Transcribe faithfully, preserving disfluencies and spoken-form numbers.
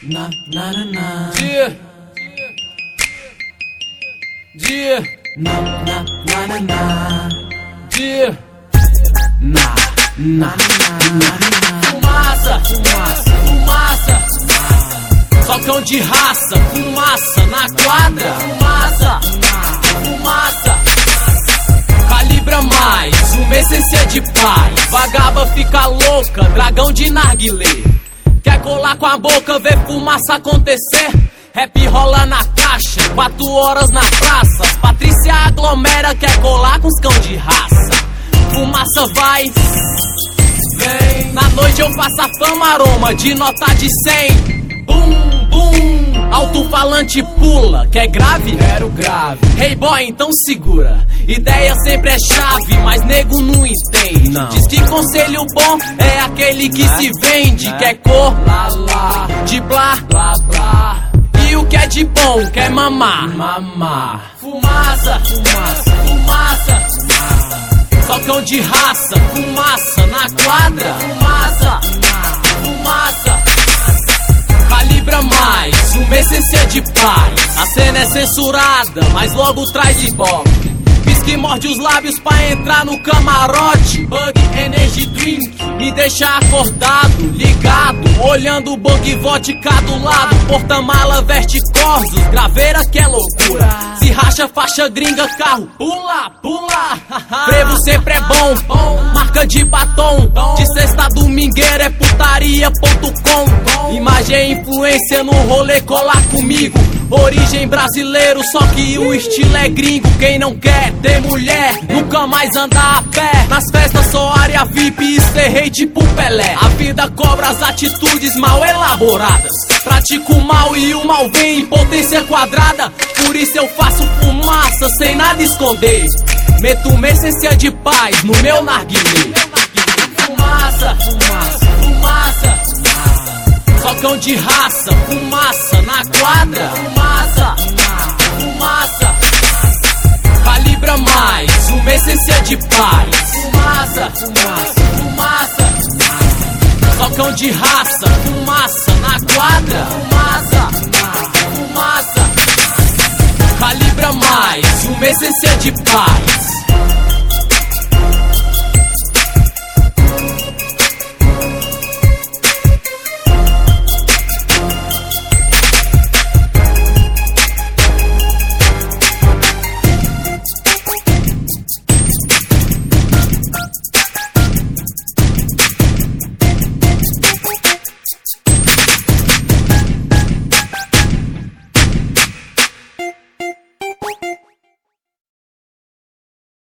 Na, na, na, na. Dia, dia, Na, na, na, na, na. dia, Na, na, na, na, na. fumaça, fumaça, fumaça, socão de raça, fumaça na quadra, fumaça, fumaça, calibra mais, uma essência de paz, vagaba fica louca, dragão de narguilé, quer colar com a boca, ver fumaça acontecer. Rap rola na caixa, quatro horas na praça. Patrícia aglomera, quer colar com os cão de raça. Fumaça vai, vem. Na noite eu faço a fama, aroma de nota de cem. Bum, bum, alto-falante pula. Quer grave? Quero grave. Hey boy, então segura. Ideia sempre é chave, mas nego não entende. Não. Diz que conselho bom é aquele que É? se vende. É? Quer cor, Lá, lá, de blá, blá, blá. e o que é de bom, quer mamar. Mamar. Fumaça, fumaça, fumaça, socão de raça, fumaça na quadra, fumaça, fumaça, calibra mais, uma essência de paz. A cena é censurada, mas logo traz ibope. Que morde os lábios pra entrar no camarote. Bug Energy Drink me deixa acordado, ligado, olhando o bug vodka do lado. Porta-mala veste corsos, graveira que é loucura. Se racha faixa gringa, carro pula, pula. Frevo sempre é bom, marca de batom. De sexta a domingueira é putaria ponto com. Imagem e influência no rolê, colar comigo. Origem brasileiro, só que o estilo é gringo. Quem não quer ter mulher, nunca mais anda a pé. Nas festas só área V I P, esterrei tipo Pelé. A vida cobra as atitudes mal elaboradas. Pratico o mal e o mal vem em potência quadrada. Por isso eu faço fumaça sem nada esconder. Meto uma essência de paz no meu narguilé. Fumaça, fumaça, fumaça, socão de raça, fumaça na quadra, fumaça, fumaça, calibra mais, uma essência de paz. Fumaça, fumaça, fumaça, socão de raça, fumaça na quadra, fumaça, fumaça, calibra mais, uma essência de paz.